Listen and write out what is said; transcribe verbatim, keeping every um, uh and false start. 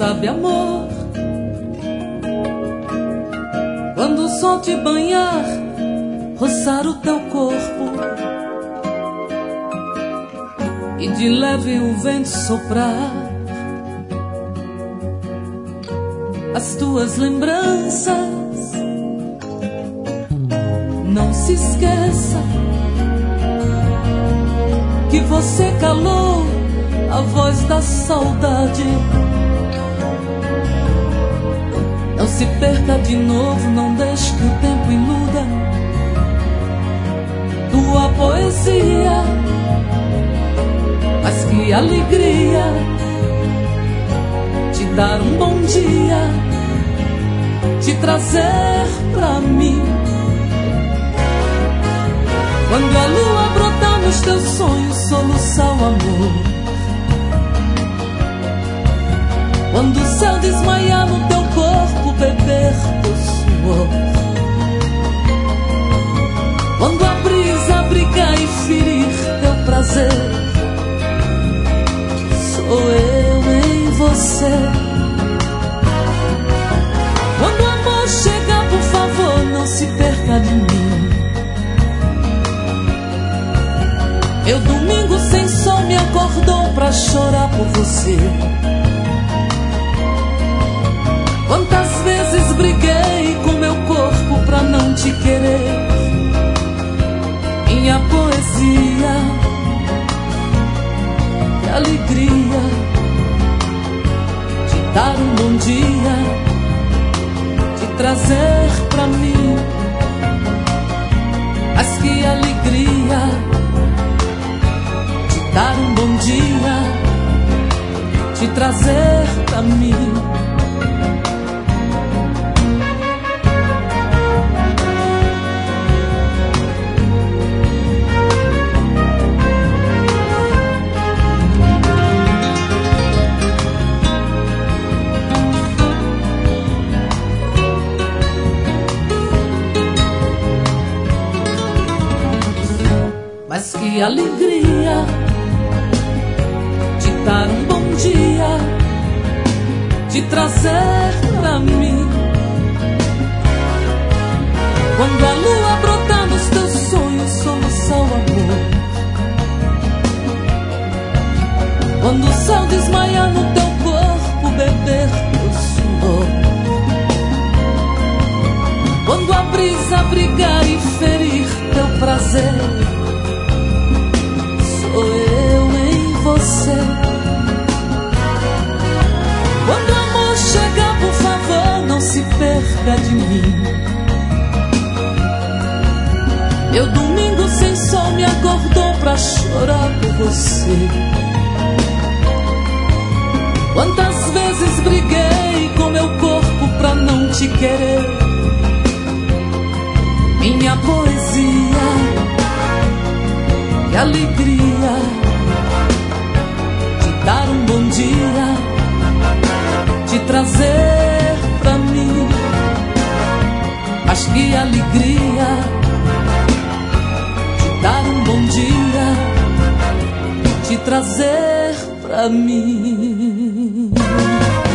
sabe, amor, quando o sol te banhar, roçar o teu corpo e de leve o vento soprar, as tuas lembranças, não se esqueça que você calou a voz da saudade. Não se perca de novo, não deixe que o tempo iluda tua poesia. Mas que alegria te dar um bom dia, te trazer pra mim. Quando a lua brotar nos teus sonhos, soluçar o amor. Quando o céu desmaiar no teu corpo, beber teu suor. Quando a brisa brigar e ferir teu prazer, sou eu em você. Quando o amor chegar, por favor, não se perca de mim. Meu domingo sem sol me acordou pra chorar por você. Quantas vezes briguei com meu corpo pra não te querer. Minha poesia, que alegria te dar um bom dia, te trazer pra mim. Mas que alegria te dar um bom dia, te trazer pra mim. Mas que alegria te dar um bom dia, te trazer pra mim. Quando a lua brotar nos teus sonhos, soluçar o amor. Quando o céu desmaiar no teu corpo, beber teu suor. Quando a brisa brigar e ferir teu prazer, sou eu em você. Quando o amor chegar, por favor, não se perca de mim. Meu domingo sem sol me acordou pra chorar por você. Quantas vezes briguei com meu corpo pra não te querer. Minha poesia, que alegria te dar um bom dia, te trazer pra mim. Mas que alegria te dar um bom dia, te trazer pra mim.